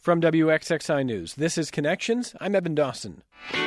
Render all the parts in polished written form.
From WXXI News, this is Connections. I'm Evan Dawson.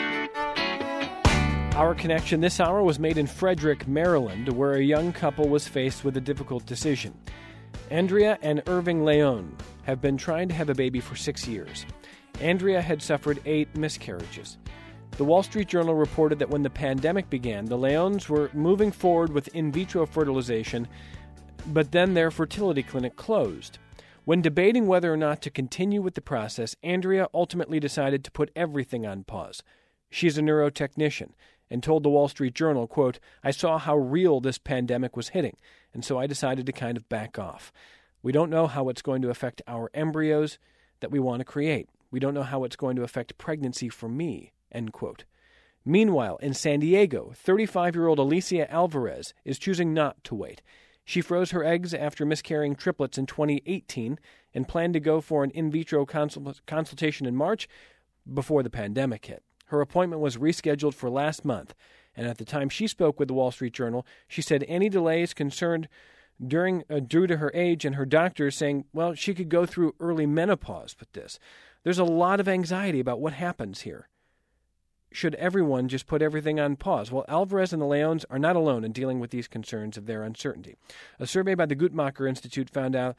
Our connection this hour was made in Frederick, Maryland, where a young couple was faced with a difficult decision. Andrea and Irving Leon have been trying to have a baby for 6 years. Andrea had suffered 8 miscarriages. The Wall Street Journal reported that when the pandemic began, the Leons were moving forward with in vitro fertilization, but then their fertility clinic closed. When debating whether or not to continue with the process, Andrea ultimately decided to put everything on pause. She's a neurotechnician and told the Wall Street Journal, quote, "I saw how real this pandemic was hitting, and so I decided to kind of back off. We don't know how it's going to affect our embryos that we want to create. We don't know how it's going to affect pregnancy for me," end quote. Meanwhile, in San Diego, 35-year-old Alicia Alvarez is choosing not to wait. She froze her eggs after miscarrying triplets in 2018 and planned to go for an in vitro consultation in March before the pandemic hit. Her appointment was rescheduled for last month, and at the time she spoke with the Wall Street Journal, she said any delays concerned due to her age and her doctors saying, well, she could go through early menopause with this. There's a lot of anxiety about what happens here. Should everyone just put everything on pause? Well, Alvarez and the Leons are not alone in dealing with these concerns of their uncertainty. A survey by the Guttmacher Institute found that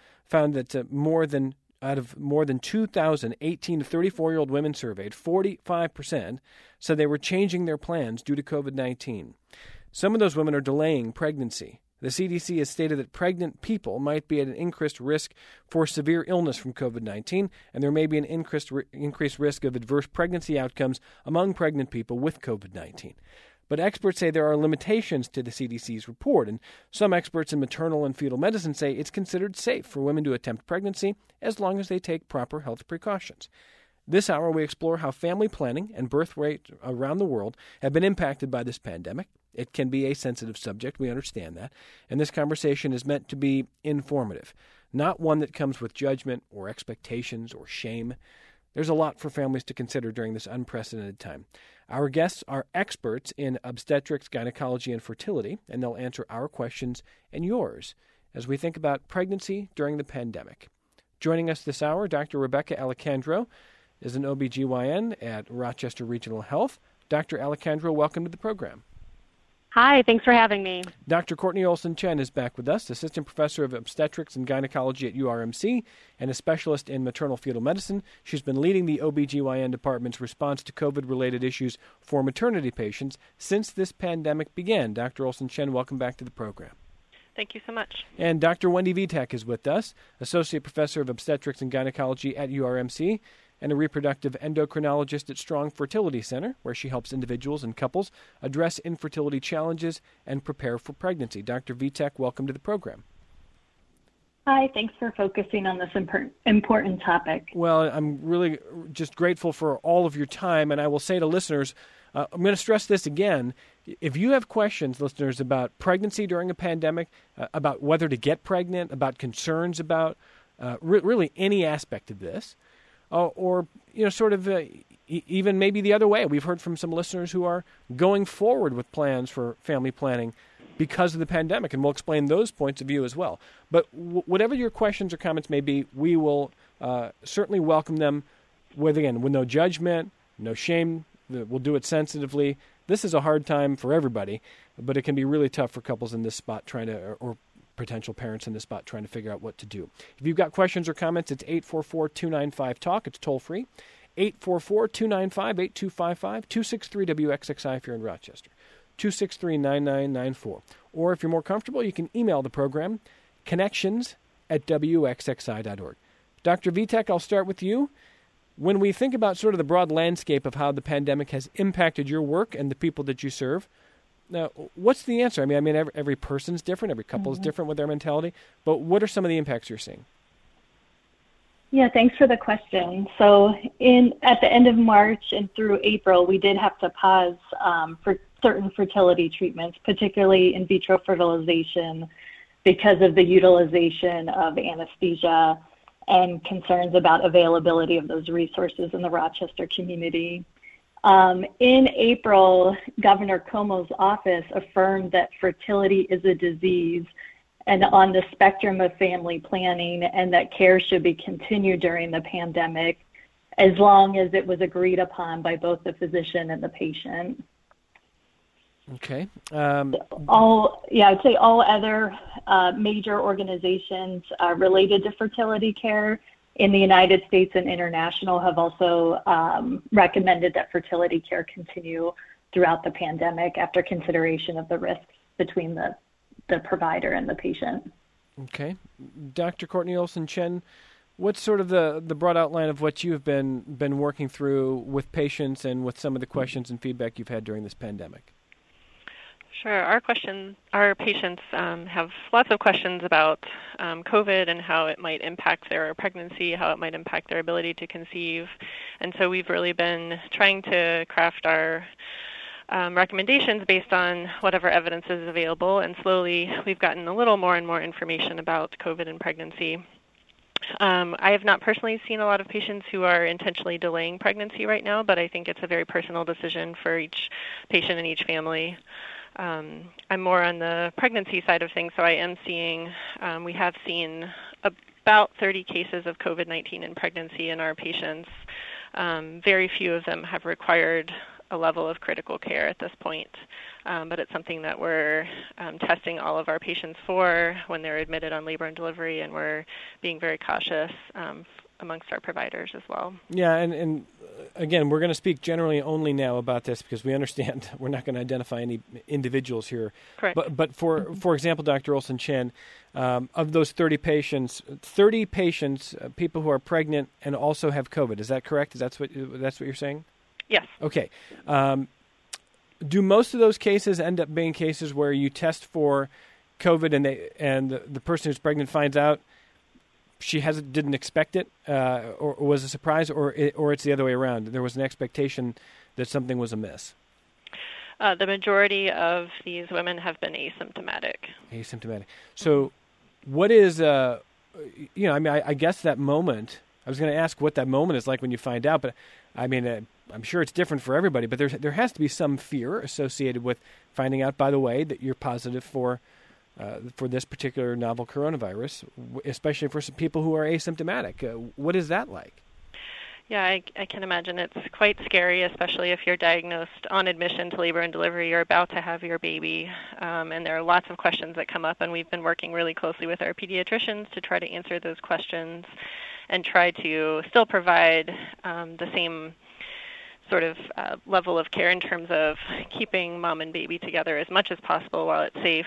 out of more than 2,000 18 to 34-year-old women surveyed, 45% said they were changing their plans due to COVID-19. Some of those women are delaying pregnancy. The CDC has stated that pregnant people might be at an increased risk for severe illness from COVID-19, and there may be an increased risk of adverse pregnancy outcomes among pregnant people with COVID-19. But experts say there are limitations to the CDC's report, and some experts in maternal and fetal medicine say it's considered safe for women to attempt pregnancy as long as they take proper health precautions. This hour, we explore how family planning and birth rate around the world have been impacted by this pandemic. It can be a sensitive subject, we understand that, and this conversation is meant to be informative, not one that comes with judgment or expectations or shame. There's a lot for families to consider during this unprecedented time. Our guests are experts in obstetrics, gynecology, and fertility, and they'll answer our questions and yours as we think about pregnancy during the pandemic. Joining us this hour, Dr. Rebecca Alejandro is an OBGYN at Rochester Regional Health. Dr. Alejandro, welcome to the program. Hi, thanks for having me. Dr. Courtney Olson-Chen is back with us, Assistant Professor of Obstetrics and Gynecology at URMC and a specialist in maternal fetal medicine. She's been leading the OBGYN department's response to COVID-related issues for maternity patients since this pandemic began. Dr. Olson-Chen, welcome back to the program. Thank you so much. And Dr. Wendy Vitek is with us, Associate Professor of Obstetrics and Gynecology at URMC and a reproductive endocrinologist at Strong Fertility Center, where she helps individuals and couples address infertility challenges and prepare for pregnancy. Dr. Vitek, welcome to the program. Hi, thanks for focusing on this important topic. Well, I'm really just grateful for all of your time, and I will say to listeners, I'm going to stress this again. If you have questions, listeners, about pregnancy during a pandemic, about whether to get pregnant, about concerns about really any aspect of this, or even maybe the other way. We've heard from some listeners who are going forward with plans for family planning because of the pandemic, and we'll explain those points of view as well. But whatever your questions or comments may be, we will certainly welcome them with no judgment, no shame. We'll do it sensitively. This is a hard time for everybody, but it can be really tough for couples in this spot or potential parents in this spot trying to figure out what to do. If you've got questions or comments, it's 844-295-TALK. It's toll-free. 844-295-8255, 263-WXXI if you're in Rochester, 263-9994. Or if you're more comfortable, you can email the program, connections@wxxi.org. Dr. Vitek, I'll start with you. When we think about sort of the broad landscape of how the pandemic has impacted your work and the people that you serve, now, what's the answer? I mean, every person's different, every couple is different with their mentality, but what are some of the impacts you're seeing? Yeah, thanks for the question. So at the end of March and through April, we did have to pause for certain fertility treatments, particularly in vitro fertilization, because of the utilization of anesthesia and concerns about availability of those resources in the Rochester community. In April, Governor Cuomo's office affirmed that fertility is a disease and on the spectrum of family planning, and that care should be continued during the pandemic. as long as it was agreed upon by both the physician and the patient. Okay. I'd say all other major organizations related to fertility care in the United States and international have also recommended that fertility care continue throughout the pandemic after consideration of the risks between the provider and the patient. Okay. Dr. Courtney Olson-Chen, what's sort of the broad outline of what you've been working through with patients and with some of the questions and feedback you've had during this pandemic? Sure. Our patients have lots of questions about COVID and how it might impact their pregnancy, how it might impact their ability to conceive. And so we've really been trying to craft our recommendations based on whatever evidence is available. And slowly we've gotten a little more and more information about COVID and pregnancy. I have not personally seen a lot of patients who are intentionally delaying pregnancy right now, but I think it's a very personal decision for each patient and each family. I'm more on the pregnancy side of things, so I am seeing, we have seen about 30 cases of COVID-19 in pregnancy in our patients. Very few of them have required a level of critical care at this point, but it's something that we're testing all of our patients for when they're admitted on labor and delivery, and we're being very cautious amongst our providers as well. Yeah, and again, we're going to speak generally only now about this because we understand we're not going to identify any individuals here. Correct. But for example, Dr. Olson-Chen, of those 30 patients, people who are pregnant and also have COVID. Is that correct? That's what you're saying? Yes. Okay. Do most of those cases end up being cases where you test for COVID and the person who's pregnant finds out she didn't expect it, or was a surprise, or it's the other way around? There was an expectation that something was amiss. The majority of these women have been asymptomatic. Asymptomatic. So, what is I guess that moment. I was going to ask what that moment is like when you find out, but I mean, I'm sure it's different for everybody. But there has to be some fear associated with finding out, by the way, that you're positive for this particular novel coronavirus, especially for some people who are asymptomatic. What is that like? Yeah, I can imagine it's quite scary, especially if you're diagnosed on admission to labor and delivery, you're about to have your baby, and there are lots of questions that come up, and we've been working really closely with our pediatricians to try to answer those questions and try to still provide the same sort of level of care in terms of keeping mom and baby together as much as possible while it's safe.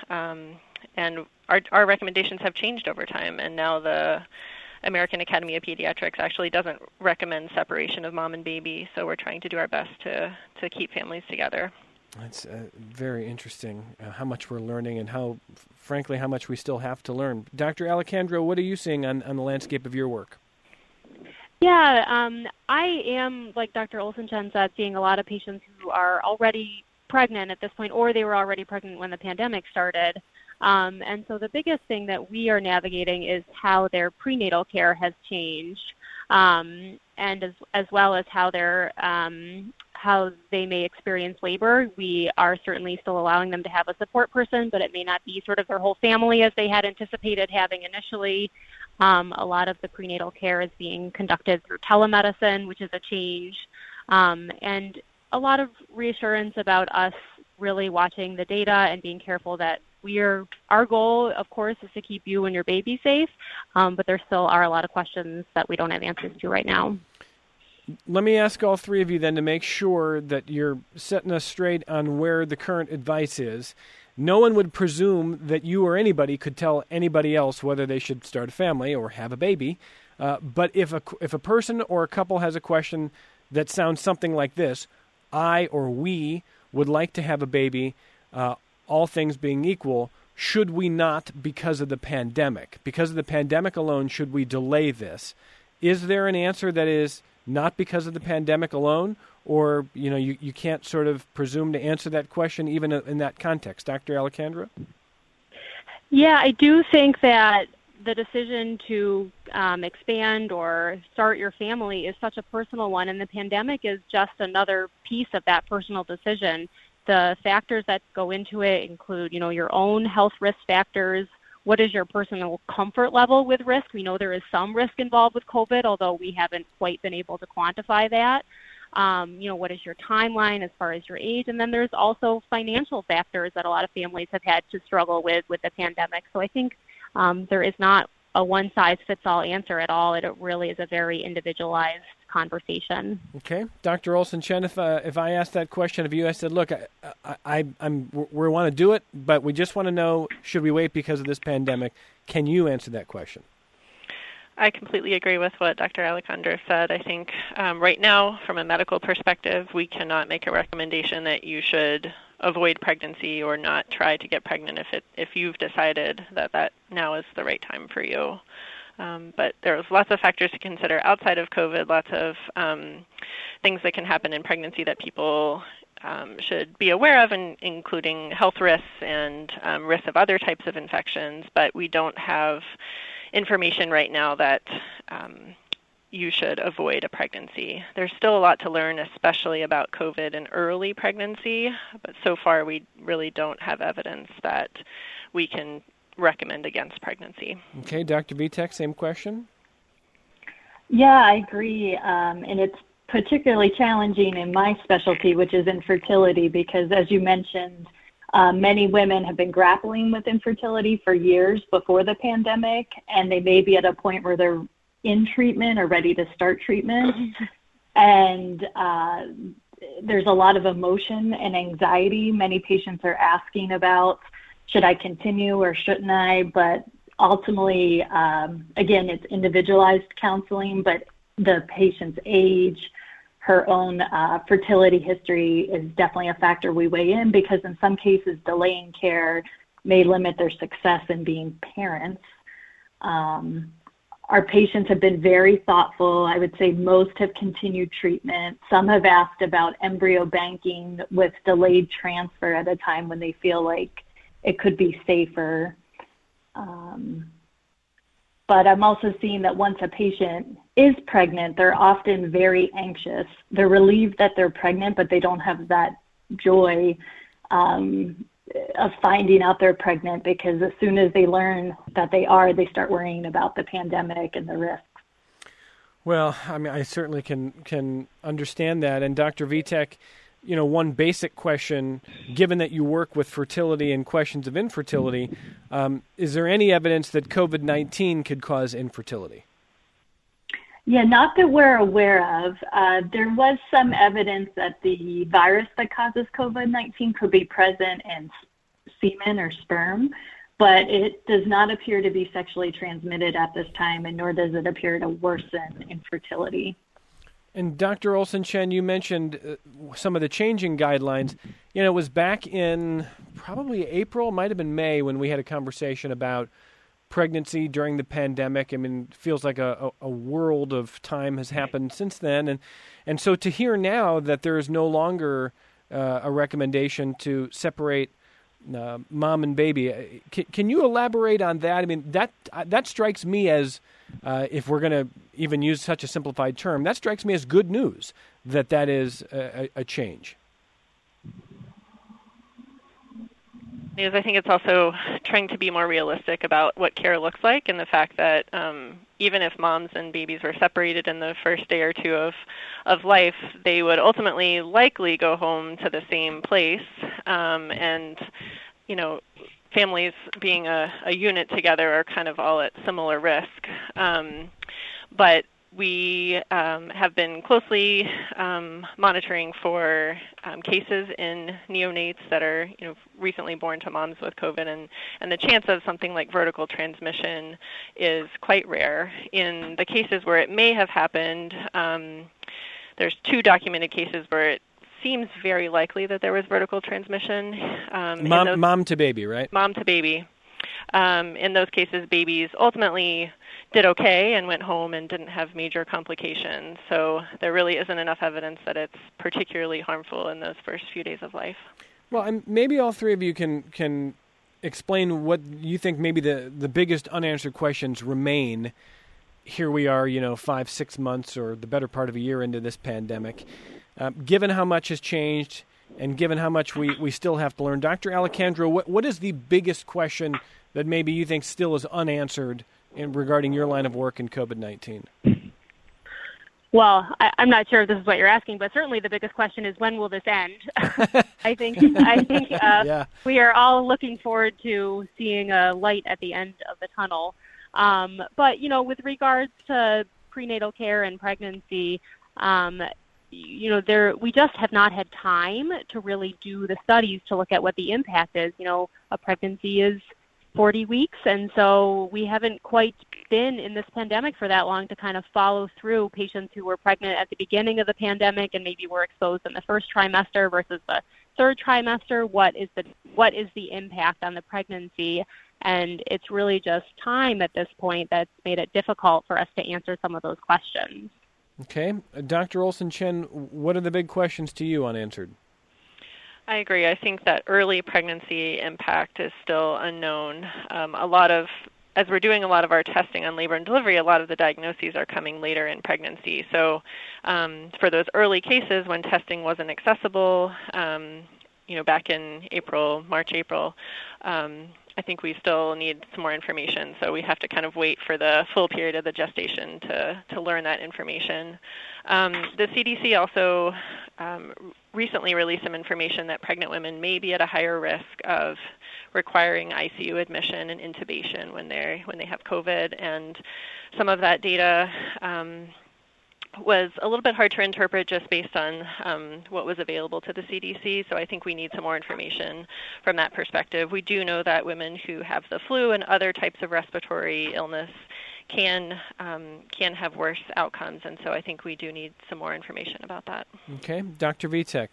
And our recommendations have changed over time, and now the American Academy of Pediatrics actually doesn't recommend separation of mom and baby, so we're trying to do our best to keep families together. That's very interesting, how much we're learning and how much we still have to learn. Dr. Alejandro, what are you seeing on the landscape of your work? Yeah, I am, like Dr. Olson-Chen said, seeing a lot of patients who are already pregnant at this point, or they were already pregnant when the pandemic started. And so the biggest thing that we are navigating is how their prenatal care has changed, and as well as how they may experience labor. We are certainly still allowing them to have a support person, but it may not be sort of their whole family as they had anticipated having initially. A lot of the prenatal care is being conducted through telemedicine, which is a change, and a lot of reassurance about us really watching the data and being careful that our goal, of course, is to keep you and your baby safe, but there still are a lot of questions that we don't have answers to right now. Let me ask all three of you then to make sure that you're setting us straight on where the current advice is. No one would presume that you or anybody could tell anybody else whether they should start a family or have a baby. But if a person or a couple has a question that sounds something like this, I or we would like to have a baby, all things being equal, should we not, because of the pandemic? Because of the pandemic alone, should we delay this? Is there an answer that is not because of the pandemic alone? Or, you can't sort of presume to answer that question even in that context. Dr. Alejandra? Yeah, I do think that the decision to expand or start your family is such a personal one, and the pandemic is just another piece of that personal decision. The factors that go into it include, your own health risk factors, what is your personal comfort level with risk? We know there is some risk involved with COVID, although we haven't quite been able to quantify that. What is your timeline as far as your age? And then there's also financial factors that a lot of families have had to struggle with the pandemic. So I think there is not a one-size-fits-all answer at all. It really is a very individualized conversation. Okay. Dr. Olson-Chen, if I asked that question of you, I said, look, we want to do it, but we just want to know, should we wait because of this pandemic? Can you answer that question? I completely agree with what Dr. Alejandro said. I think right now, from a medical perspective, we cannot make a recommendation that you should avoid pregnancy or not try to get pregnant if you've decided that now is the right time for you. But there's lots of factors to consider outside of COVID, lots of things that can happen in pregnancy that people should be aware of, including health risks and risks of other types of infections. But we don't have information right now that you should avoid a pregnancy. There's still a lot to learn, especially about COVID in early pregnancy, but so far we really don't have evidence that we can recommend against pregnancy. Okay, Dr. Vitek, same question? Yeah, I agree. And it's particularly challenging in my specialty, which is infertility, because as you mentioned, many women have been grappling with infertility for years before the pandemic, and they may be at a point where they're in treatment or ready to start treatment. And there's a lot of emotion and anxiety. Many patients are asking about, should I continue or shouldn't I? But ultimately, again, it's individualized counseling, but the patient's age, her own fertility history is definitely a factor we weigh in, because in some cases, delaying care may limit their success in being parents. Our patients have been very thoughtful. I would say most have continued treatment. Some have asked about embryo banking with delayed transfer at a time when they feel like it could be safer. But I'm also seeing that once a patient is pregnant, they're often very anxious. They're relieved that they're pregnant, but they don't have that joy of finding out they're pregnant, because as soon as they learn that they are, they start worrying about the pandemic and the risks. Well, I mean, I certainly can understand that. And Dr. Vitek, one basic question, given that you work with fertility and questions of infertility, is there any evidence that COVID-19 could cause infertility? Yeah, not that we're aware of. There was some evidence that the virus that causes COVID-19 could be present in semen or sperm, but it does not appear to be sexually transmitted at this time, and nor does it appear to worsen infertility. And Dr. Olson-Chen, you mentioned some of the changing guidelines. It was back in probably April, might have been May, when we had a conversation about pregnancy during the pandemic. I mean, it feels like a world of time has happened since then. And so to hear now that there is no longer a recommendation to separate mom and baby, can you elaborate on that? I mean, that strikes me as, if we're going to even use such a simplified term, that strikes me as good news, that is a change. I think it's also trying to be more realistic about what care looks like, and the fact that even if moms and babies were separated in the first day or two of life, they would ultimately likely go home to the same place. And, families being a unit together are kind of all at similar risk. But we have been closely monitoring for cases in neonates that are, recently born to moms with COVID, and the chance of something like vertical transmission is quite rare. In the cases where it may have happened, there's 2 documented cases where it seems very likely that there was vertical transmission. Mom to baby, right? Mom to baby. In those cases, babies ultimately did okay and went home and didn't have major complications. So there really isn't enough evidence that it's particularly harmful in those first few days of life. Well, and maybe all three of you can explain what you think maybe the biggest unanswered questions remain. Here we are, 5-6 months or the better part of a year into this pandemic. Given how much has changed and given how much we still have to learn, Dr. Alejandro, what is the biggest question that maybe you think still is unanswered regarding your line of work in COVID-19? Well, I'm not sure if this is what you're asking, but certainly the biggest question is, when will this end? I think Yeah. We are all looking forward to seeing a light at the end of the tunnel. But, with regards to prenatal care and pregnancy, we just have not had time to really do the studies to look at what the impact is. A pregnancy is 40 weeks, and so we haven't quite been in this pandemic for that long to kind of follow through patients who were pregnant at the beginning of the pandemic and maybe were exposed in the first trimester versus the third trimester. What is the impact on the pregnancy? And it's really just time at this point that's made it difficult for us to answer some of those questions. Okay. Dr. Olson-Chen, what are the big questions to you unanswered? I agree. I think that early pregnancy impact is still unknown. As we're doing a lot of our testing on labor and delivery, a lot of the diagnoses are coming later in pregnancy. So for those early cases when testing wasn't accessible, back in March, April, I think we still need some more information. So we have to kind of wait for the full period of the gestation to learn that information. The CDC also recently released some information that pregnant women may be at a higher risk of requiring ICU admission and intubation when they have COVID, and some of that data was a little bit hard to interpret just based on what was available to the CDC. So I think we need some more information from that perspective. We do know that women who have the flu and other types of respiratory illness can have worse outcomes, and so I think we do need some more information about that. Okay. Dr. Vitek.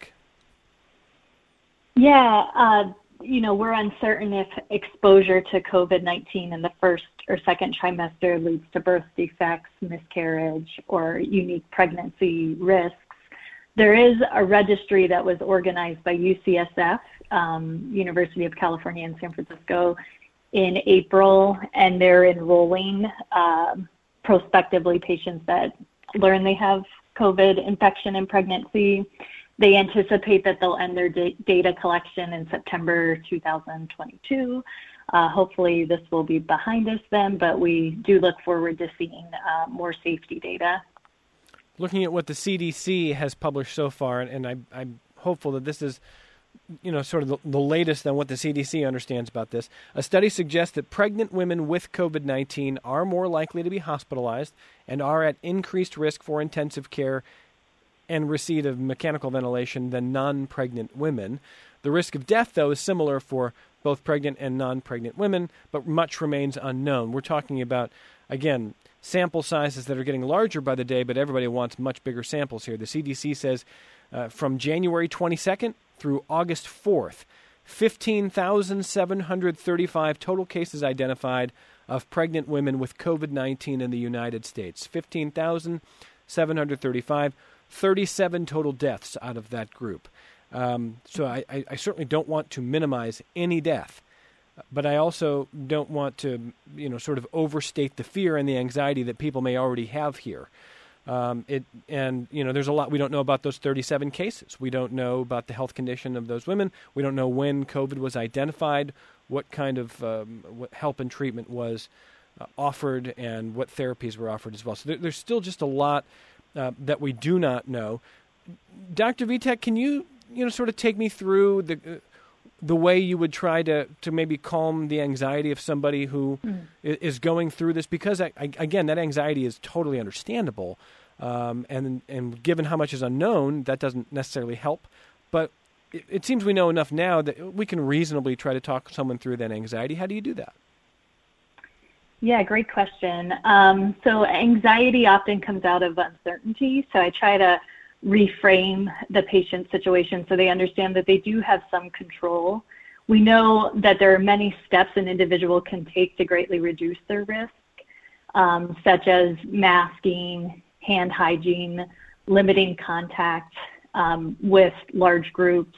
Yeah, we're uncertain if exposure to COVID-19 in the first or second trimester leads to birth defects, miscarriage, or unique pregnancy risks. There is a registry that was organized by UCSF, University of California in San Francisco, in April, and they're enrolling prospectively patients that learn they have COVID infection in pregnancy. They anticipate that they'll end their data collection in September 2022. Hopefully this will be behind us then, but we do look forward to seeing more safety data. Looking at what the CDC has published so far, and I'm hopeful that this is sort of the latest on what the CDC understands about this. A study suggests that pregnant women with COVID-19 are more likely to be hospitalized and are at increased risk for intensive care and receipt of mechanical ventilation than non-pregnant women. The risk of death, though, is similar for both pregnant and non-pregnant women, but much remains unknown. We're talking about, again, sample sizes that are getting larger by the day, but everybody wants much bigger samples here. The CDC says from January 22nd through August 4th, 15,735 total cases identified of pregnant women with COVID-19 in the United States. 15,735, 37 total deaths out of that group. So I certainly don't want to minimize any death, but I also don't want to, sort of overstate the fear and the anxiety that people may already have here. There's a lot we don't know about those 37 cases. We don't know about the health condition of those women. We don't know when COVID was identified, what kind of what help and treatment was offered, and what therapies were offered as well. So there's still just a lot that we do not know. Dr. Vitek, can you sort of take me through the way you would try to maybe calm the anxiety of somebody who is going through this? Because, again, that anxiety is totally understandable. And given how much is unknown, that doesn't necessarily help. But it seems we know enough now that we can reasonably try to talk someone through that anxiety. How do you do that? Yeah, great question. So anxiety often comes out of uncertainty. So I try to reframe the patient's situation so they understand that they do have some control. We know that there are many steps an individual can take to greatly reduce their risk, such as masking, hand hygiene, limiting contact with large groups.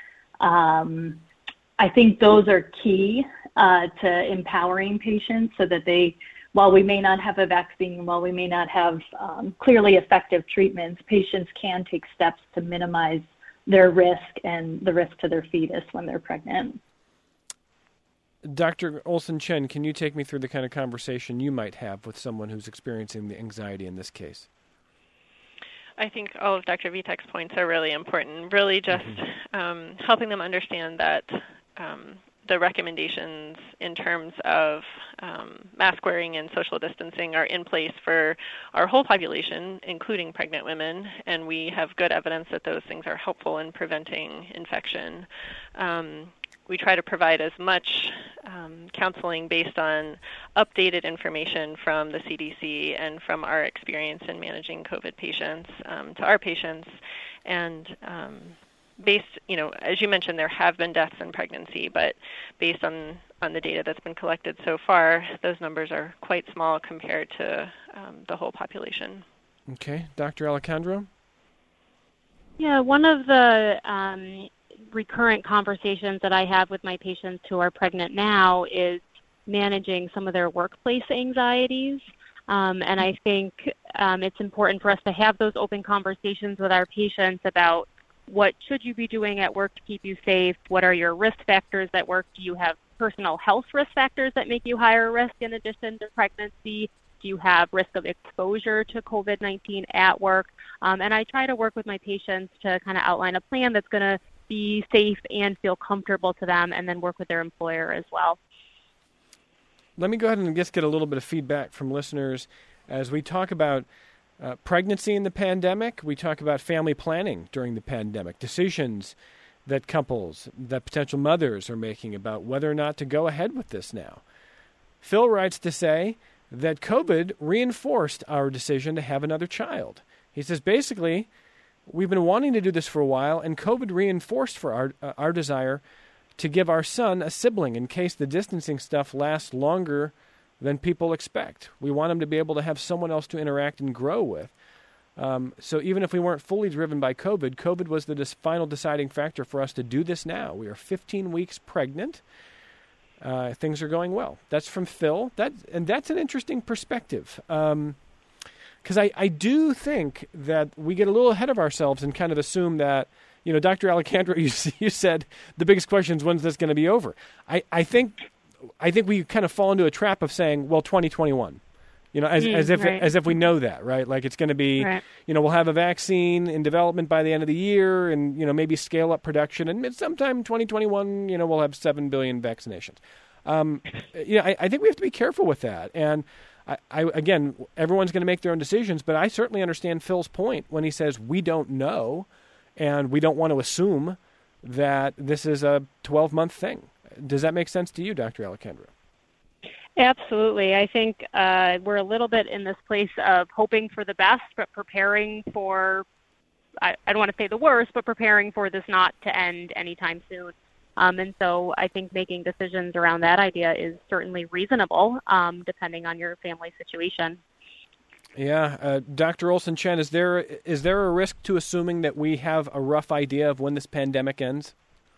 I think those are key to empowering patients so that they, while we may not have a vaccine, while we may not have clearly effective treatments, patients can take steps to minimize their risk and the risk to their fetus when they're pregnant. Dr. Olson-Chen, can you take me through the kind of conversation you might have with someone who's experiencing the anxiety in this case? I think all of Dr. Vitek's points are really important, really just helping them understand that the recommendations in terms of mask wearing and social distancing are in place for our whole population, including pregnant women, and we have good evidence that those things are helpful in preventing infection. We try to provide as much counseling based on updated information from the CDC and from our experience in managing COVID patients to our patients. And based, as you mentioned, there have been deaths in pregnancy, but based on the data that's been collected so far, those numbers are quite small compared to the whole population. Okay. Dr. Alejandro? Yeah, one of the recurrent conversations that I have with my patients who are pregnant now is managing some of their workplace anxieties. And I think it's important for us to have those open conversations with our patients about what should you be doing at work to keep you safe? What are your risk factors at work? Do you have personal health risk factors that make you higher risk in addition to pregnancy? Do you have risk of exposure to COVID-19 at work? And I try to work with my patients to kind of outline a plan that's going to be safe and feel comfortable to them, and then work with their employer as well. Let me go ahead and just get a little bit of feedback from listeners as we talk about pregnancy in the pandemic. We talk about family planning during the pandemic, decisions that couples, that potential mothers are making about whether or not to go ahead with this now. Phil writes to say that COVID reinforced our decision to have another child. He says, basically, we've been wanting to do this for a while, and COVID reinforced for our desire to give our son a sibling in case the distancing stuff lasts longer than people expect. We want him to be able to have someone else to interact and grow with. So even if we weren't fully driven by COVID, COVID was the final deciding factor for us to do this now. We are 15 weeks pregnant. Things are going well. That's from Phil. That's an interesting perspective. Because I do think that we get a little ahead of ourselves and kind of assume that, Dr. Alejandro, you said the biggest question is, when's this going to be over? I think we kind of fall into a trap of saying, well, 2021, as if we know that, right? Like it's going to be, right. We'll have a vaccine in development by the end of the year, and maybe scale up production, and sometime 2021, we'll have 7 billion vaccinations. I think we have to be careful with that, and again, everyone's going to make their own decisions, but I certainly understand Phil's point when he says we don't know, and we don't want to assume that this is a 12-month thing. Does that make sense to you, Dr. Alejandro? Absolutely. I think we're a little bit in this place of hoping for the best, but preparing for, I don't want to say the worst, but preparing for this not to end anytime soon. And so I think making decisions around that idea is certainly reasonable, depending on your family situation. Yeah. Dr. Olson-Chen, is there a risk to assuming that we have a rough idea of when this pandemic ends?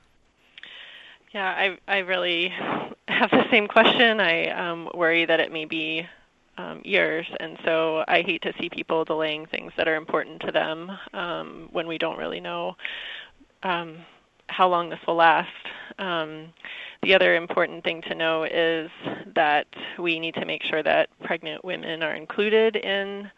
Yeah, I really have the same question. I worry that it may be years, and so I hate to see people delaying things that are important to them when we don't really know how long this will last. The other important thing to know is that we need to make sure that pregnant women are included in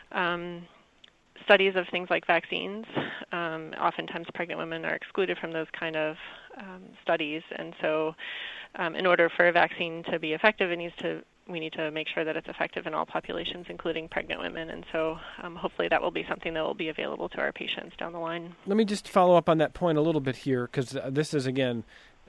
studies of things like vaccines. Oftentimes pregnant women are excluded from those kind of studies, and so in order for a vaccine to be effective, we need to make sure that it's effective in all populations, including pregnant women, and so hopefully that will be something that will be available to our patients down the line. Let me just follow up on that point a little bit here, because this is, again,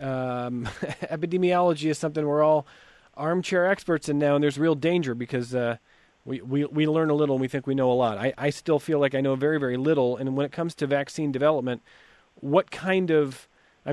epidemiology is something we're all armchair experts in now, and there's real danger because we learn a little and we think we know a lot. I still feel like I know very, very little, and when it comes to vaccine development, what kind of,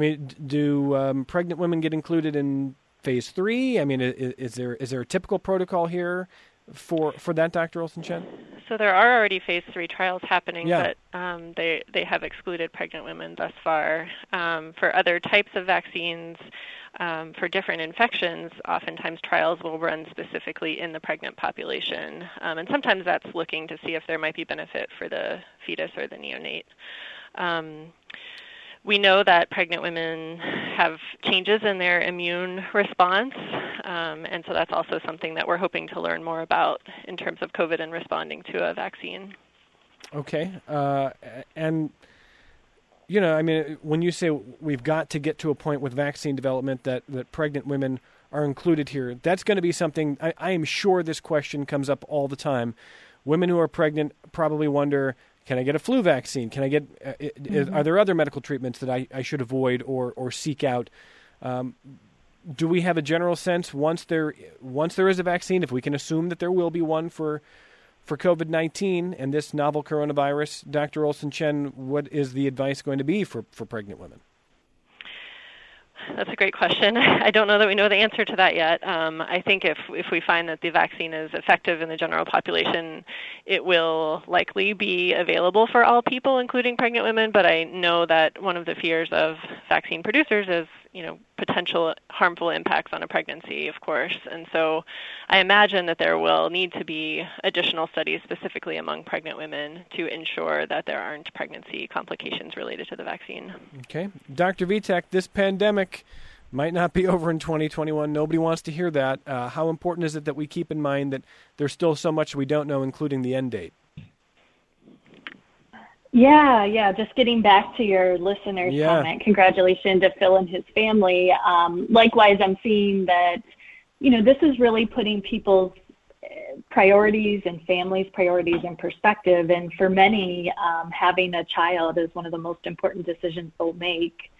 do pregnant women get included in phase 3? Is there a typical protocol here for that, Dr. Olson-Chen? So there are already phase 3 trials happening, yeah. But they have excluded pregnant women thus far. For other types of vaccines, for different infections, oftentimes trials will run specifically in the pregnant population. And sometimes that's looking to see if there might be benefit for the fetus or the neonate. We know that pregnant women have changes in their immune response, and so that's also something that we're hoping to learn more about in terms of COVID and responding to a vaccine. Okay. And, you know, I mean, when you say we've got to get to a point with vaccine development that pregnant women are included here, that's going to be something, I am sure this question comes up all the time. Women who are pregnant probably wonder, can I get a flu vaccine? Can I get? Are there other medical treatments that I should avoid or seek out? Do we have a general sense once there is a vaccine, if we can assume that there will be one for COVID-19 and this novel coronavirus, Dr. Olson-Chen, what is the advice going to be for pregnant women? That's a great question. I don't know that we know the answer to that yet. I think if we find that the vaccine is effective in the general population, it will likely be available for all people, including pregnant women. But I know that one of the fears of vaccine producers is, potential harmful impacts on a pregnancy, of course. And so I imagine that there will need to be additional studies specifically among pregnant women to ensure that there aren't pregnancy complications related to the vaccine. Okay. Dr. Vitek, this pandemic might not be over in 2021. Nobody wants to hear that. How important is it that we keep in mind that there's still so much we don't know, including the end date? Yeah. Just getting back to your listener's comment, congratulations to Phil and his family. Likewise, I'm seeing that, this is really putting people's priorities and families' priorities in perspective. And for many, having a child is one of the most important decisions they'll make.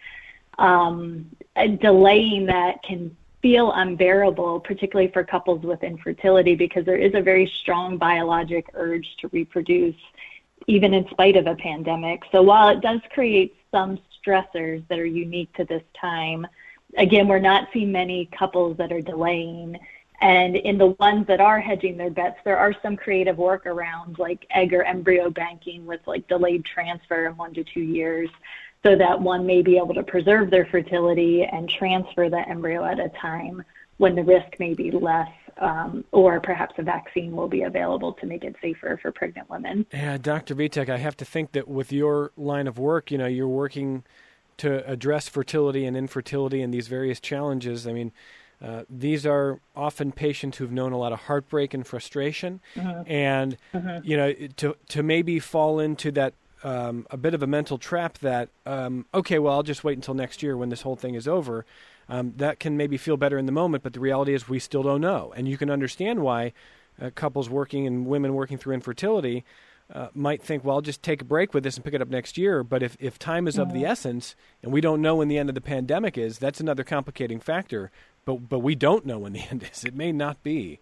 Delaying that can feel unbearable, particularly for couples with infertility, because there is a very strong biologic urge to reproduce, even in spite of a pandemic. So while it does create some stressors that are unique to this time, again, we're not seeing many couples that are delaying. And in the ones that are hedging their bets, there are some creative workarounds like egg or embryo banking with delayed transfer in 1 to 2 years, so that one may be able to preserve their fertility and transfer the embryo at a time when the risk may be less, or perhaps a vaccine will be available to make it safer for pregnant women. Yeah, Dr. Vitek, I have to think that with your line of work, you're working to address fertility and infertility and these various challenges. I mean, these are often patients who've known a lot of heartbreak and frustration, and to maybe fall into that a bit of a mental trap that I'll just wait until next year when this whole thing is over. That can maybe feel better in the moment, but the reality is we still don't know. And you can understand why couples working and women working through infertility might think, well, I'll just take a break with this and pick it up next year. But if time is of the essence and we don't know when the end of the pandemic is, that's another complicating factor. But we don't know when the end is. It may not be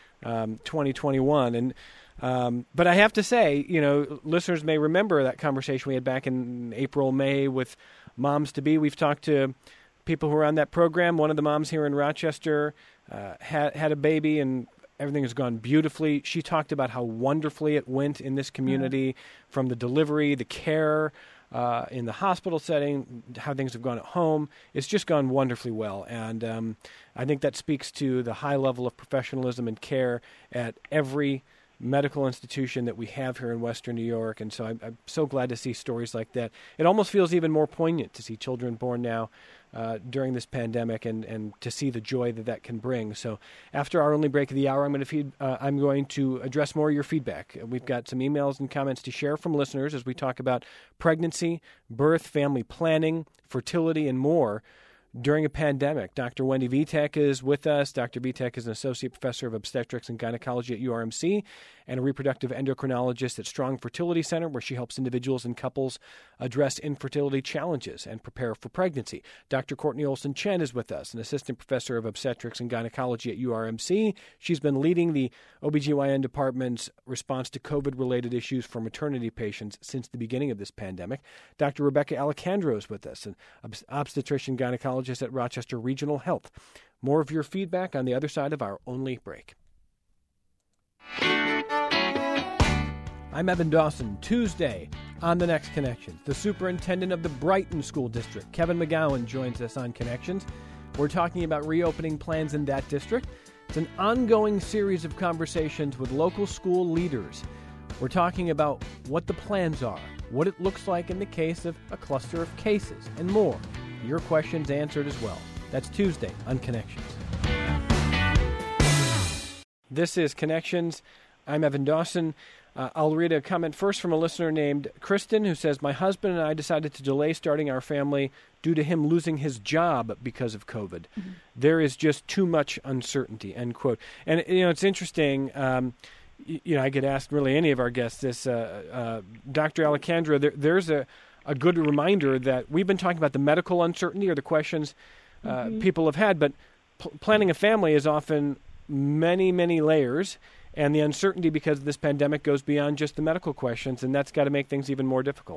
2021. And but I have to say, listeners may remember that conversation we had back in April, May with moms-to-be. We've talked to people who were on that program. One of the moms here in Rochester had a baby, and everything has gone beautifully. She talked about how wonderfully it went in this community, from the delivery, the care in the hospital setting, how things have gone at home. It's just gone wonderfully well. And I think that speaks to the high level of professionalism and care at every medical institution that we have here in Western New York. And so I'm so glad to see stories like that. It almost feels even more poignant to see children born now during this pandemic and to see the joy that can bring. So after our only break of the hour, I'm going to address more of your feedback. We've got some emails and comments to share from listeners as we talk about pregnancy, birth, family planning, fertility, and more during a pandemic. Dr. Wendy Vitek is with us. Dr. Vitek is an associate professor of obstetrics and gynecology at URMC and a reproductive endocrinologist at Strong Fertility Center, where she helps individuals and couples address infertility challenges and prepare for pregnancy. Dr. Courtney Olson-Chen is with us, an assistant professor of obstetrics and gynecology at URMC. She's been leading the OBGYN department's response to COVID-related issues for maternity patients since the beginning of this pandemic. Dr. Rebecca Alejandro is with us, an obstetrician gynecologist at Rochester Regional Health. More of your feedback on the other side of our only break. I'm Evan Dawson. Tuesday on The Next Connections, the superintendent of the Brighton School District, Kevin McGowan, joins us on Connections. We're talking about reopening plans in that district. It's an ongoing series of conversations with local school leaders. We're talking about what the plans are, what it looks like in the case of a cluster of cases, and more. Your questions answered as well. That's Tuesday on Connections. This is Connections. I'm Evan Dawson. I'll read a comment first from a listener named Kristen, who says, my husband and I decided to delay starting our family due to him losing his job because of COVID. Mm-hmm. There is just too much uncertainty, end quote. And, it's interesting. I get asked really any of our guests this. Dr. Alejandra, there's a good reminder that we've been talking about the medical uncertainty or the questions people have had, but planning a family is often many, many layers. And the uncertainty because of this pandemic goes beyond just the medical questions, and that's got to make things even more difficult.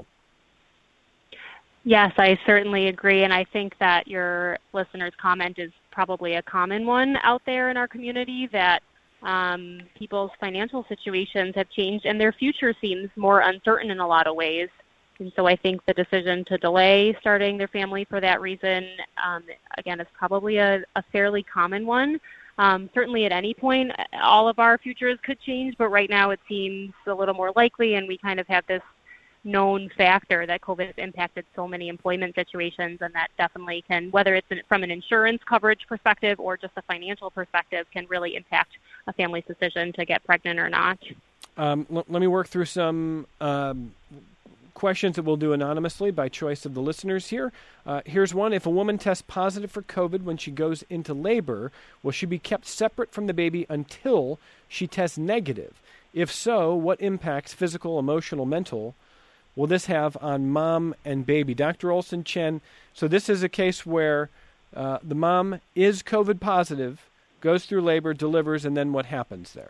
Yes, I certainly agree, and I think that your listener's comment is probably a common one out there in our community, that people's financial situations have changed and their future seems more uncertain in a lot of ways. And so I think the decision to delay starting their family for that reason, again, is probably a fairly common one. Certainly at any point, all of our futures could change, but right now it seems a little more likely, and we kind of have this known factor that COVID has impacted so many employment situations, and that definitely can, whether it's from an insurance coverage perspective or just a financial perspective, can really impact a family's decision to get pregnant or not. Let me work through some questions that we'll do anonymously by choice of the listeners here. Here's one. If a woman tests positive for COVID when she goes into labor, will she be kept separate from the baby until she tests negative? If so, what impacts, physical, emotional, mental, will this have on mom and baby? Dr. Olson-Chen, so this is a case where the mom is COVID positive, goes through labor, delivers, and then what happens there?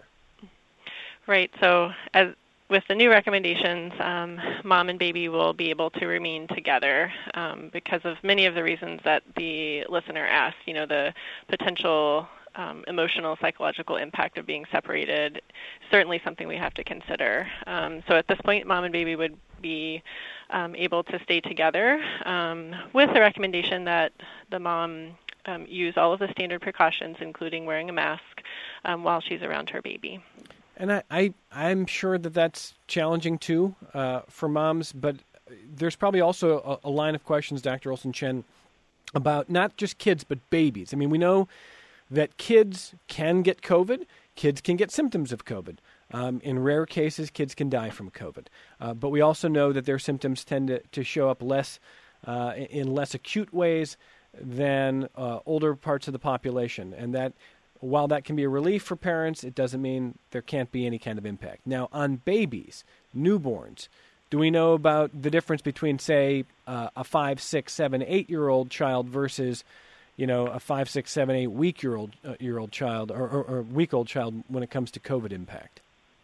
Right. So with the new recommendations, mom and baby will be able to remain together because of many of the reasons that the listener asked. The potential emotional, psychological impact of being separated, certainly something we have to consider. So at this point, mom and baby would be able to stay together with the recommendation that the mom use all of the standard precautions, including wearing a mask, while she's around her baby. And I'm sure that that's challenging, too, for moms. But there's probably also a line of questions, Dr. Olson-Chen, about not just kids, but babies. I mean, we know that kids can get COVID. Kids can get symptoms of COVID. In rare cases, kids can die from COVID. But we also know that their symptoms tend to show up less in less acute ways than older parts of the population. And that while that can be a relief for parents, it doesn't mean there can't be any kind of impact. Now, on babies, newborns, do we know about the difference between, say, a 5, 6, 7, 8-year-old child versus, a 5, 6, 7, 8 week-old child or week-old child when it comes to COVID impact?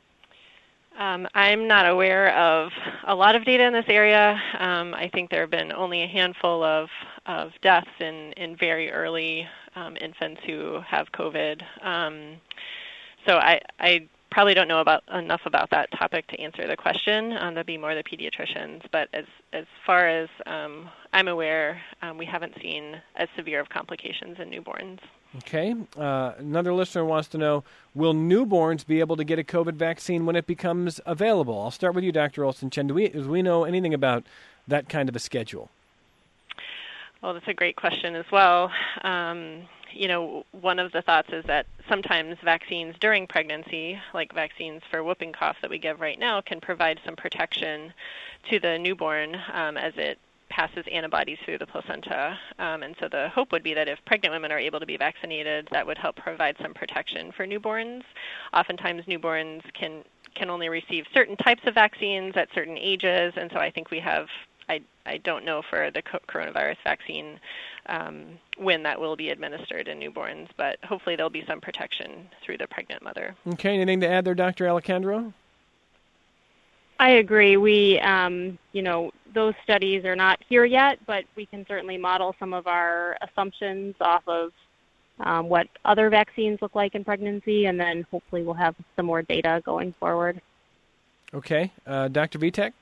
I'm not aware of a lot of data in this area. I think there have been only a handful of deaths in very early infants who have COVID. So I probably don't know enough about that topic to answer the question. That'd be more the pediatricians. But as far as I'm aware, we haven't seen as severe of complications in newborns. Okay. Another listener wants to know, will newborns be able to get a COVID vaccine when it becomes available? I'll start with you, Dr. Olson-Chen. Do we know anything about that kind of a schedule? Well, that's a great question as well. One of the thoughts is that sometimes vaccines during pregnancy, like vaccines for whooping cough that we give right now, can provide some protection to the newborn as it passes antibodies through the placenta. And so the hope would be that if pregnant women are able to be vaccinated, that would help provide some protection for newborns. Oftentimes newborns can only receive certain types of vaccines at certain ages, and so I think we have, I don't know for the coronavirus vaccine when that will be administered in newborns, but hopefully there'll be some protection through the pregnant mother. Okay, anything to add there, Dr. Alejandro? I agree. We, those studies are not here yet, but we can certainly model some of our assumptions off of what other vaccines look like in pregnancy, and then hopefully we'll have some more data going forward. Okay. Dr. Vitek?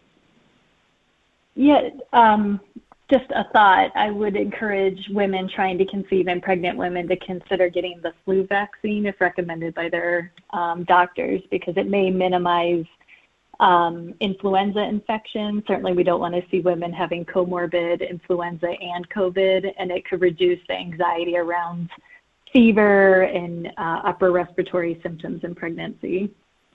Yeah, just a thought. I would encourage women trying to conceive and pregnant women to consider getting the flu vaccine if recommended by their doctors, because it may minimize influenza infection. Certainly we don't want to see women having comorbid influenza and COVID, and it could reduce the anxiety around fever and upper respiratory symptoms in pregnancy.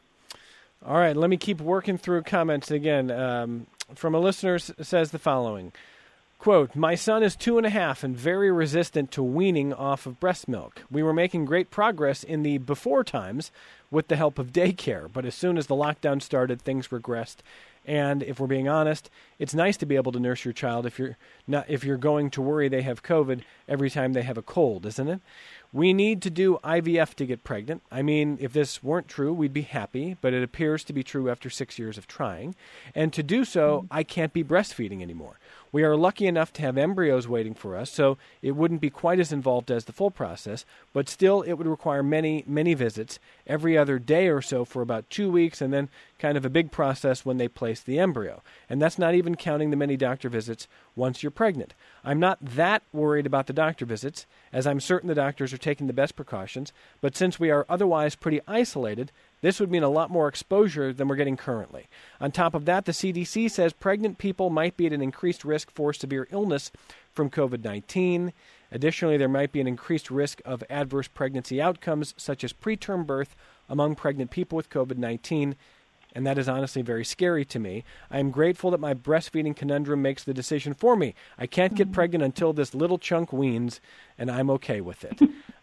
All right, let me keep working through comments again. From a listener says the following, quote, "My son is 2.5 and very resistant to weaning off of breast milk. We were making great progress in the before times with the help of daycare, but as soon as the lockdown started, things regressed. And if we're being honest, it's nice to be able to nurse your child if you're going to worry they have COVID every time they have a cold, isn't it? We need to do IVF to get pregnant. I mean, if this weren't true, we'd be happy, but it appears to be true after 6 years of trying. And to do so, I can't be breastfeeding anymore. We are lucky enough to have embryos waiting for us, so it wouldn't be quite as involved as the full process, but still it would require many, many visits every other day or so for about 2 weeks, and then kind of a big process when they place the embryo. And that's not even counting the many doctor visits once you're pregnant. I'm not that worried about the doctor visits, as I'm certain the doctors are taking the best precautions, but since we are otherwise pretty isolated, this would mean a lot more exposure than we're getting currently. On top of that, the CDC says pregnant people might be at an increased risk for severe illness from COVID-19. Additionally, there might be an increased risk of adverse pregnancy outcomes, such as preterm birth, among pregnant people with COVID-19, and that is honestly very scary to me. I am grateful that my breastfeeding conundrum makes the decision for me. I can't get pregnant until this little chunk weans, and I'm okay with it."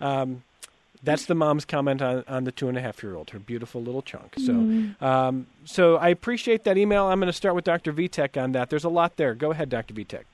That's the mom's comment on the 2.5-year-old, her beautiful little chunk. So, so I appreciate that email. I'm going to start with Dr. Vitek on that. There's a lot there. Go ahead, Dr. Vitek.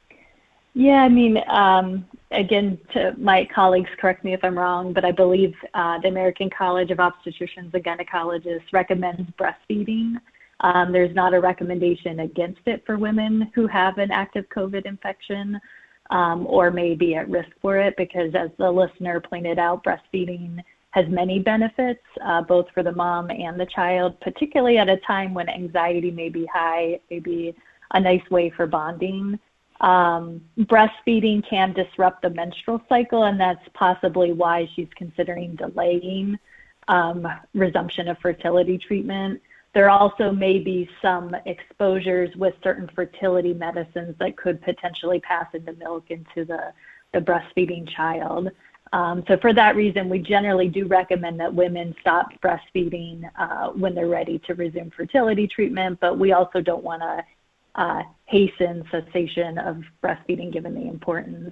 Yeah, I mean, again, to my colleagues, correct me if I'm wrong, but I believe the American College of Obstetricians and Gynecologists recommends breastfeeding. There's not a recommendation against it for women who have an active COVID infection or may be at risk for it, because as the listener pointed out, breastfeeding has many benefits, both for the mom and the child, particularly at a time when anxiety may be high. It may be a nice way for bonding. Breastfeeding can disrupt the menstrual cycle, and that's possibly why she's considering delaying resumption of fertility treatment. There also may be some exposures with certain fertility medicines that could potentially pass into milk into the breastfeeding child. So for that reason, we generally do recommend that women stop breastfeeding when they're ready to resume fertility treatment, but we also don't want to hasten cessation of breastfeeding given the importance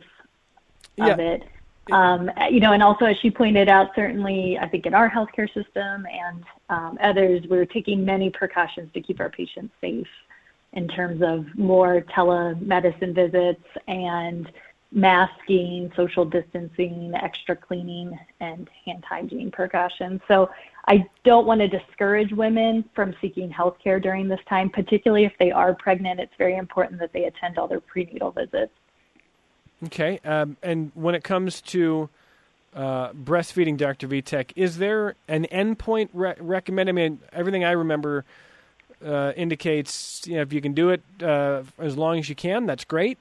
of it. And also, as she pointed out, certainly I think in our healthcare system and others, we're taking many precautions to keep our patients safe in terms of more telemedicine visits and masking, social distancing, extra cleaning, and hand hygiene precautions. So I don't want to discourage women from seeking health care during this time, particularly if they are pregnant. It's very important that they attend all their prenatal visits. Okay. And when it comes to breastfeeding, Dr. Vitek, is there an endpoint recommended? I mean, everything I remember indicates, if you can do it as long as you can, that's great.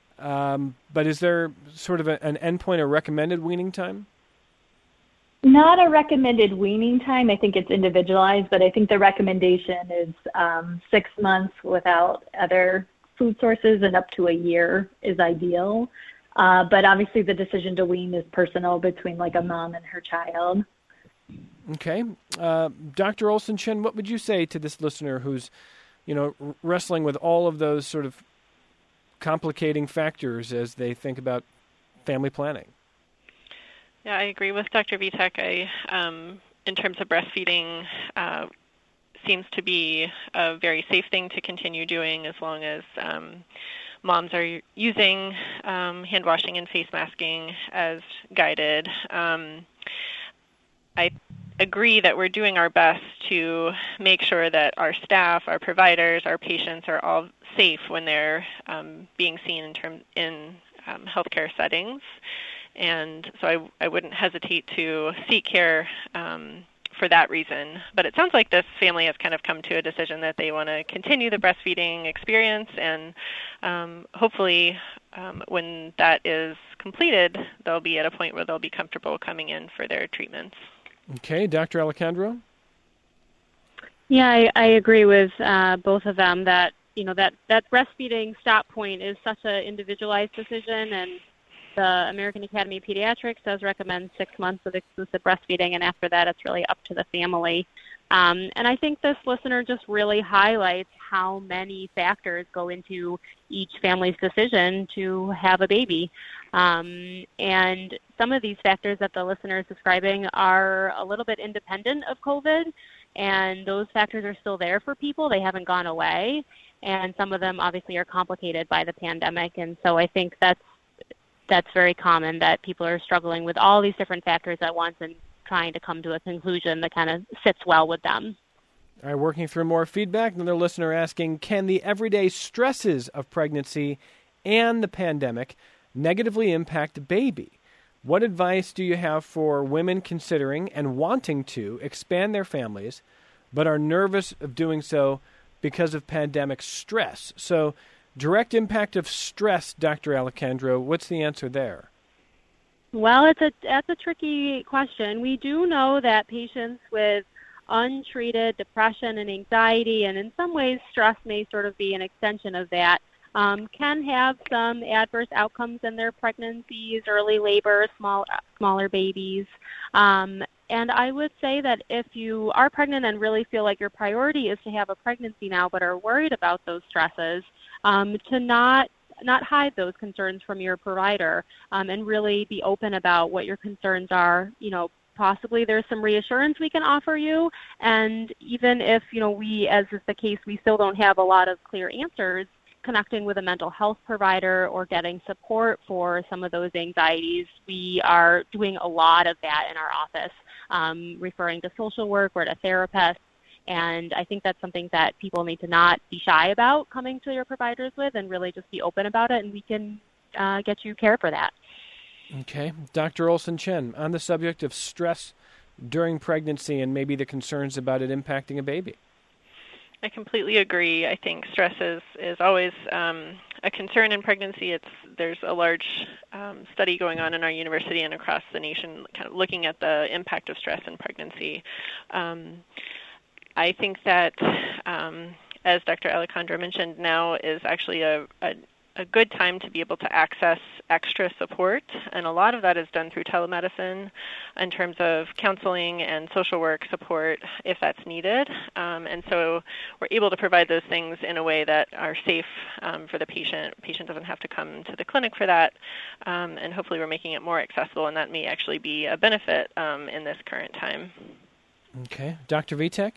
But is there sort of an endpoint or recommended weaning time? Not a recommended weaning time. I think it's individualized, but I think the recommendation is 6 months without other food sources and up to a year is ideal. But obviously the decision to wean is personal between like a mom and her child. Okay. Dr. Olson-Chin, what would you say to this listener who's, wrestling with all of those sort of complicating factors as they think about family planning? Yeah, I agree with Dr. Vitek. In terms of breastfeeding, seems to be a very safe thing to continue doing as long as moms are using hand washing and face masking as guided. I agree that we're doing our best to make sure that our staff, our providers, our patients are all safe when they're being seen in healthcare settings. And so I wouldn't hesitate to seek care for that reason. But it sounds like this family has kind of come to a decision that they want to continue the breastfeeding experience, and hopefully when that is completed, they'll be at a point where they'll be comfortable coming in for their treatments. Okay, Dr. Alejandro? Yeah, I agree with both of them that, that breastfeeding stop point is such an individualized decision, and the American Academy of Pediatrics does recommend 6 months of exclusive breastfeeding, and after that it's really up to the family. And I think this listener just really highlights how many factors go into each family's decision to have a baby. And some of these factors that the listener is describing are a little bit independent of COVID, and those factors are still there for people. They haven't gone away, and some of them obviously are complicated by the pandemic. And so I think that's very common, that people are struggling with all these different factors at once and trying to come to a conclusion that kind of sits well with them. All right, working through more feedback. Another listener asking, can the everyday stresses of pregnancy and the pandemic negatively impact the baby? What advice do you have for women considering and wanting to expand their families, but are nervous of doing so because of pandemic stress? So, direct impact of stress, Dr. Alejandro, what's the answer there? Well, that's a tricky question. We do know that patients with untreated depression and anxiety, and in some ways stress may sort of be an extension of that, can have some adverse outcomes in their pregnancies, early labor, smaller babies. And I would say that if you are pregnant and really feel like your priority is to have a pregnancy now, but are worried about those stresses, to not hide those concerns from your provider, and really be open about what your concerns are. Possibly there's some reassurance we can offer you, and even if, we, as is the case, we still don't have a lot of clear answers, connecting with a mental health provider or getting support for some of those anxieties. We are doing a lot of that in our office, referring to social work or to therapists. And I think that's something that people need to not be shy about coming to your providers with, and really just be open about it, and we can get you care for that. Okay. Dr. Olson-Chen, on the subject of stress during pregnancy and maybe the concerns about it impacting a baby. I completely agree. I think stress is always a concern in pregnancy. There's a large study going on in our university and across the nation kind of looking at the impact of stress in pregnancy. I think that, as Dr. Alejandro mentioned, now is actually a good time to be able to access extra support, and a lot of that is done through telemedicine in terms of counseling and social work support if that's needed. And so we're able to provide those things in a way that are safe for the patient. The patient doesn't have to come to the clinic for that, and hopefully we're making it more accessible, and that may actually be a benefit in this current time. Okay. Dr. Vitek?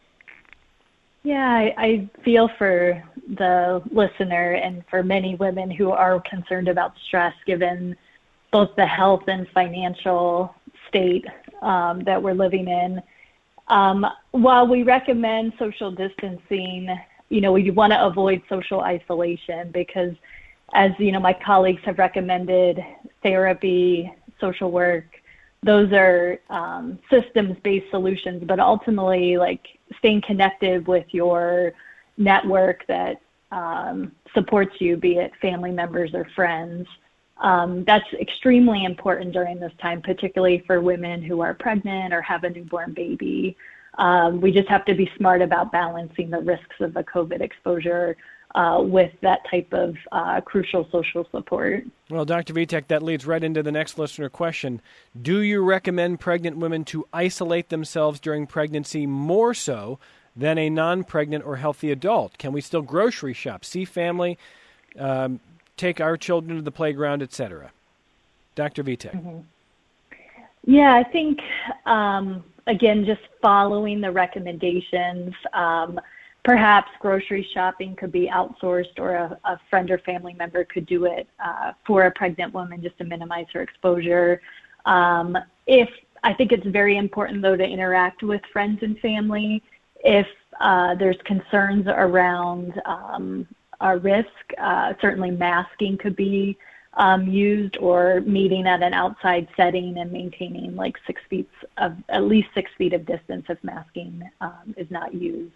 Yeah, I feel for the listener and for many women who are concerned about stress given both the health and financial state that we're living in. While we recommend social distancing, we want to avoid social isolation because, as my colleagues have recommended, therapy, social work, those are systems-based solutions, but ultimately, staying connected with your network that supports you, be it family members or friends, that's extremely important during this time, particularly for women who are pregnant or have a newborn baby. We just have to be smart about balancing the risks of a COVID exposure with that type of crucial social support. Well, Dr. Vitek, that leads right into the next listener question. Do you recommend pregnant women to isolate themselves during pregnancy more so than a non-pregnant or healthy adult? Can we still grocery shop, see family, take our children to the playground, etc.? Dr. Vitek. Mm-hmm. Yeah, I think, again, just following the recommendations. Perhaps grocery shopping could be outsourced, or a friend or family member could do it for a pregnant woman just to minimize her exposure. I think it's very important, though, to interact with friends and family. If there's concerns around our risk, certainly masking could be used, or meeting at an outside setting and maintaining at least 6 feet of distance if masking is not used.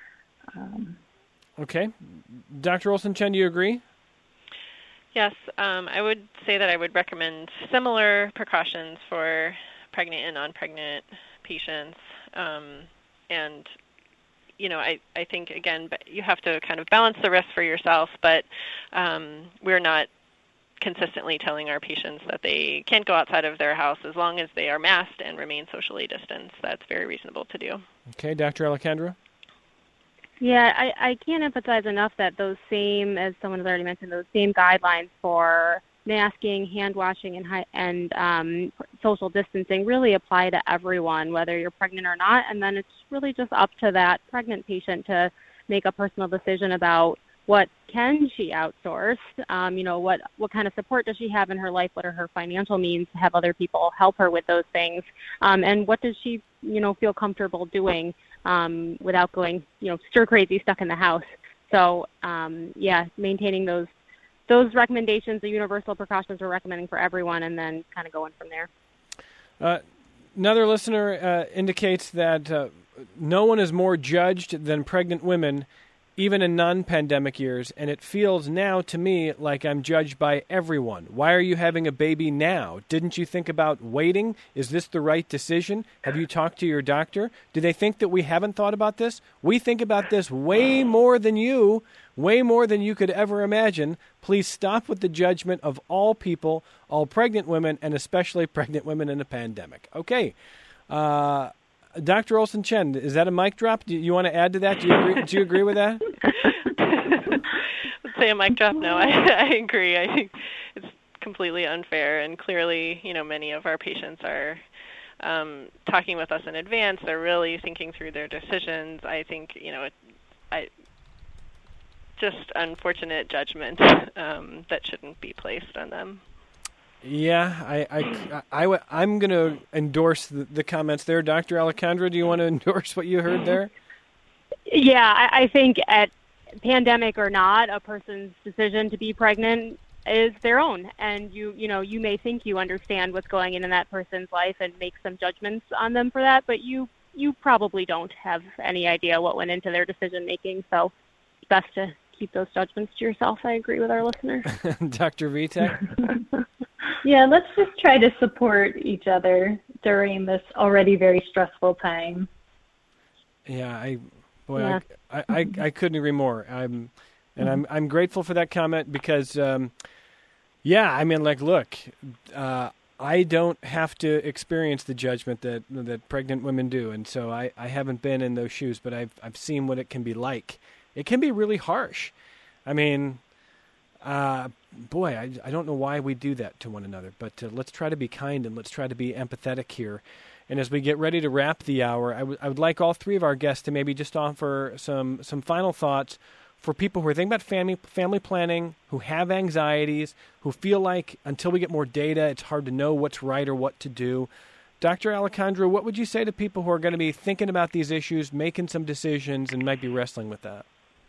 Okay. Dr. Olson-Chen, do you agree? Yes, I would say that I would recommend similar precautions for pregnant and non-pregnant patients. And I think, again, you have to kind of balance the risk for yourself, but we're not consistently telling our patients that they can't go outside of their house as long as they are masked and remain socially distanced. That's very reasonable to do. Okay, Dr. Alejandra? Yeah, I can't emphasize enough that those same, as someone has already mentioned, those same guidelines for masking, hand washing, and social distancing really apply to everyone, whether you're pregnant or not. And then it's really just up to that pregnant patient to make a personal decision about what can she outsource, what kind of support does she have in her life, what are her financial means to have other people help her with those things, and what does she, feel comfortable doing without going, stir crazy stuck in the house. So, maintaining those recommendations, the universal precautions we're recommending for everyone, and then kind of going from there. Another listener indicates that no one is more judged than pregnant women, even in non-pandemic years, and it feels now to me like I'm judged by everyone. Why are you having a baby now? Didn't you think about waiting? Is this the right decision? Have you talked to your doctor? Do they think that we haven't thought about this? We think about this way more than you could ever imagine. Please stop with the judgment of all people, all pregnant women, and especially pregnant women in a pandemic. Okay. Dr. Olson Chen, is that a mic drop? Do you want to add to that? Do you agree with that? Let's say a mic drop. No, I agree. I think it's completely unfair, and clearly, many of our patients are talking with us in advance. They're really thinking through their decisions. I think, just unfortunate judgment that shouldn't be placed on them. Yeah, I'm going to endorse the comments there. Dr. Alejandra, do you want to endorse what you heard there? Yeah, I think at pandemic or not, a person's decision to be pregnant is their own. And you may think you understand what's going in that person's life and make some judgments on them for that, but you probably don't have any idea what went into their decision making. So it's best to keep those judgments to yourself. I agree with our listener. Dr. Vitek? Yeah, let's just try to support each other during this already very stressful time. Yeah, I couldn't agree more. I'm grateful for that comment because, look, I don't have to experience the judgment that pregnant women do, and so I haven't been in those shoes, but I've seen what it can be like. It can be really harsh. I mean, I don't know why we do that to one another, but let's try to be kind and let's try to be empathetic here. And as we get ready to wrap the hour, I would like all three of our guests to maybe just offer some final thoughts for people who are thinking about family planning, who have anxieties, who feel like until we get more data, it's hard to know what's right or what to do. Dr. Alejandra, what would you say to people who are going to be thinking about these issues, making some decisions, and might be wrestling with that?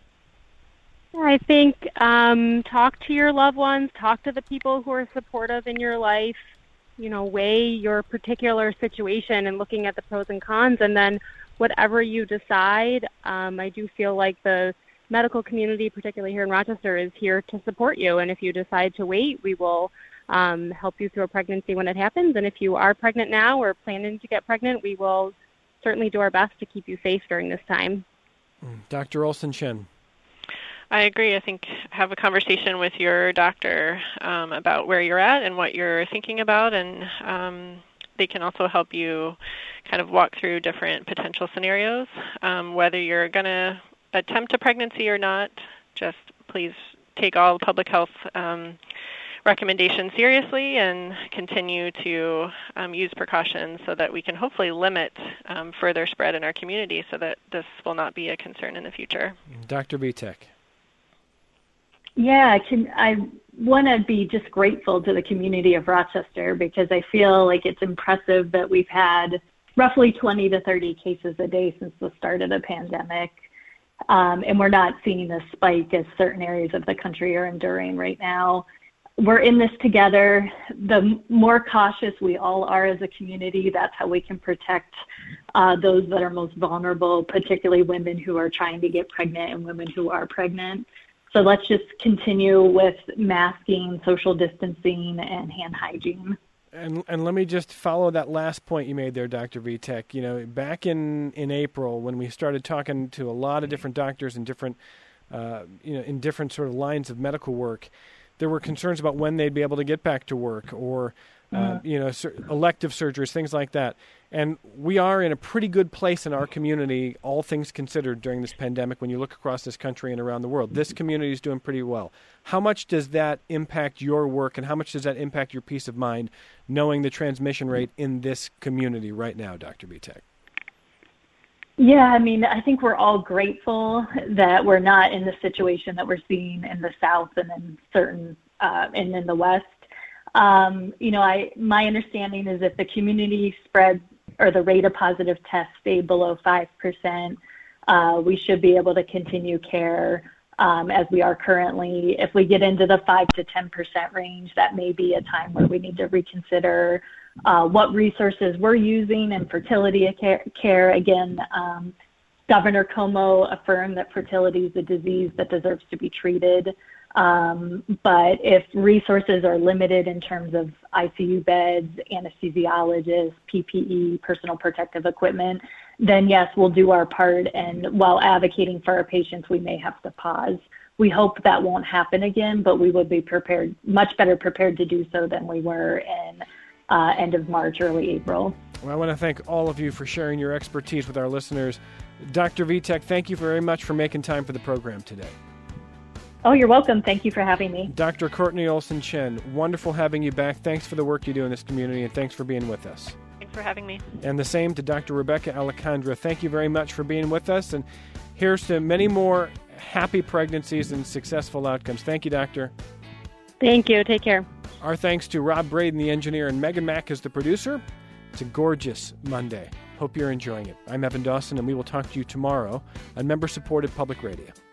I think talk to your loved ones, talk to the people who are supportive in your life, weigh your particular situation and looking at the pros and cons, and then whatever you decide, I do feel like the medical community, particularly here in Rochester, is here to support you. And if you decide to wait, we will help you through a pregnancy when it happens. And if you are pregnant now or planning to get pregnant, we will certainly do our best to keep you safe during this time. Dr. Olson Chen. I agree. I think have a conversation with your doctor about where you're at and what you're thinking about, and they can also help you kind of walk through different potential scenarios. Whether you're going to attempt a pregnancy or not, just please take all public health recommendations seriously and continue to use precautions so that we can hopefully limit further spread in our community so that this will not be a concern in the future. Dr. Vitek. Yeah, I want to be just grateful to the community of Rochester because I feel like it's impressive that we've had roughly 20 to 30 cases a day since the start of the pandemic. And we're not seeing a spike as certain areas of the country are enduring right now. We're in this together. The more cautious we all are as a community, that's how we can protect those that are most vulnerable, particularly women who are trying to get pregnant and women who are pregnant. So let's just continue with masking, social distancing, and hand hygiene. And let me just follow that last point you made there, Dr. Vitek. You know, back in April, when we started talking to a lot of different doctors in different, in different sort of lines of medical work, there were concerns about when they'd be able to get back to work, or elective surgeries, things like that. And we are in a pretty good place in our community, all things considered, during this pandemic. When you look across this country and around the world, this community is doing pretty well. How much does that impact your work, and how much does that impact your peace of mind, knowing the transmission rate in this community right now, Dr. Vitek? Yeah, I mean, I think we're all grateful that we're not in the situation that we're seeing in the South and in certain and in the West. My understanding is if the community spread or the rate of positive tests stay below 5%, we should be able to continue care as we are currently. If we get into the 5 to 10% range, that may be a time where we need to reconsider what resources we're using in fertility care. Again, Governor Cuomo affirmed that fertility is a disease that deserves to be treated. But if resources are limited in terms of ICU beds, anesthesiologists, PPE, personal protective equipment, then yes, we'll do our part. And while advocating for our patients, we may have to pause. We hope that won't happen again, but we would be prepared, much better prepared to do so than we were in end of March, early April. Well, I want to thank all of you for sharing your expertise with our listeners. Dr. Vitek, thank you very much for making time for the program today. Oh, you're welcome. Thank you for having me. Dr. Courtney Olson-Chen, wonderful having you back. Thanks for the work you do in this community, and thanks for being with us. Thanks for having me. And the same to Dr. Rebecca Alejandra. Thank you very much for being with us, and here's to many more happy pregnancies and successful outcomes. Thank you, Doctor. Thank you. Take care. Our thanks to Rob Braden, the engineer, and Megan Mack as the producer. It's a gorgeous Monday. Hope you're enjoying it. I'm Evan Dawson, and we will talk to you tomorrow on member-supported public radio.